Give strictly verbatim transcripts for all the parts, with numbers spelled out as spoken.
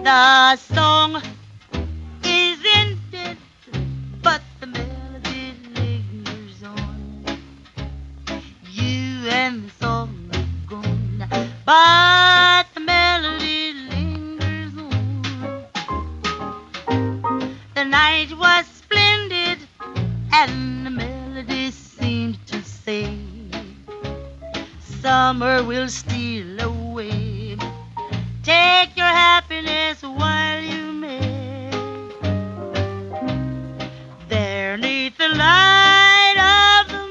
The song is ended, but the melody lingers on. You and the song are gone, but the melody lingers on. The night was splendid, and the melody seemed to say, summer will steal away. Take your happiness while you may. There neath the light of the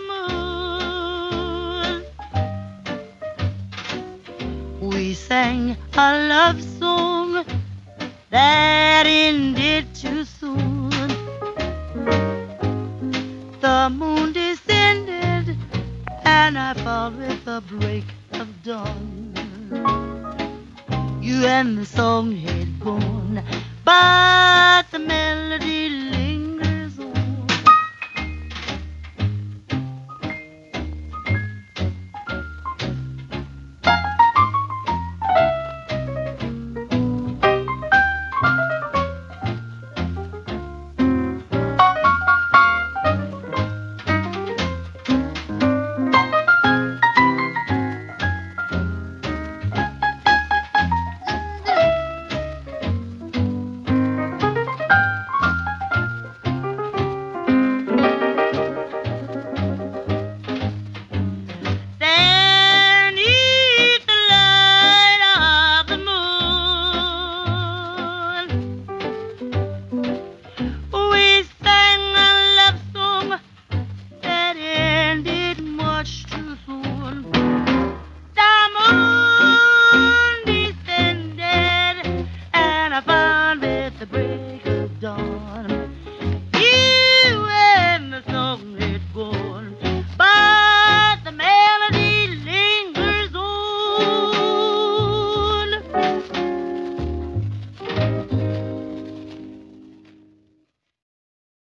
moon, we sang a love song that ended too soon. The moon descended, and I found with the break of dawn, you and the song had gone, but the melody